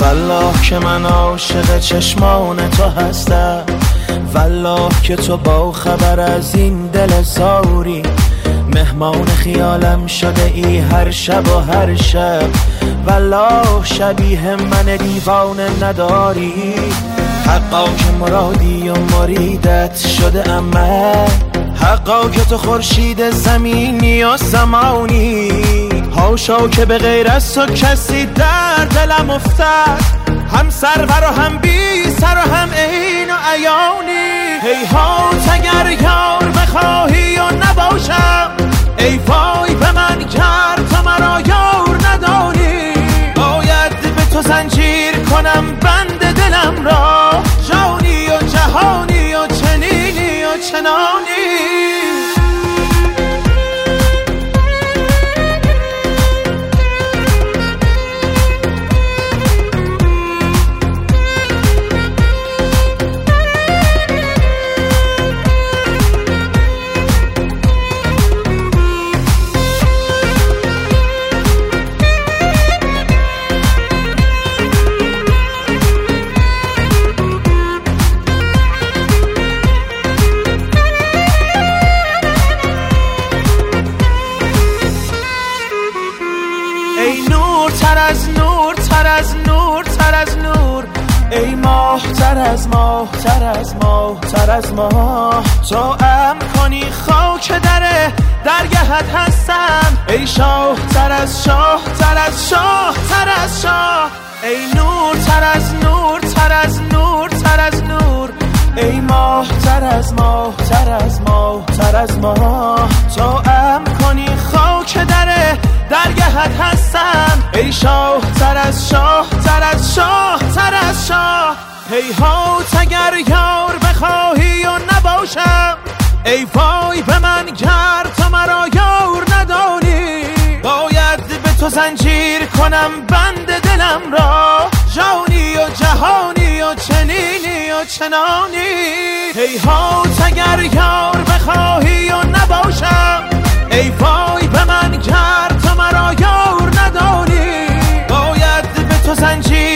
والله که من عاشق چشمان تو هستم، والله که تو با خبر از این دل زاری، مهمان خیالم شده ای هر شب و هر شب، والله شبیه من دیوانه نداری. حقا که مرادی و مریدت شده اما، حقا که تو خورشید زمینی و زمانی، هاشا که به غیر از تو کسی در دلم افتد، هم سرور و هم بی سر و هم عین و عیانی. هیهات اگر یار بخواهی و نباشم، ای وای به من گر تو مرا یار ندانی، باید به تو زنجیر کنم بند دلم را، جانی و جهانی و چنینی و چنانی. ای نور تر از نور، تر از نور، تر از نور، ای ماه تر از ماه، تر از ماه، تر از ماه، تو امر کنی خاک در درگهت هستم، ای شاه تر از شاه، تر از شاه، تر از شاه، ای نور تر از نور، تر از نور، تر از نور، ای ماه تر از ماه، تر از ماه، تر از ماه، تو امر کنی خاک در درگهت هستم، ای شاه تر از شاه، تر از شاه، تر از شاه. هیهات اگر یار بخواهی و نباشم، ای وای به من گر تو مرا یار ندانی، باید به تو زنجیر کنم بند دلم را، جانی و جهانی و چنینی و چنانی. هیهات اگر یار بخواهی و نباشم، ای وای به من گر تو مرا یار ندانی، باید به تو زنجیر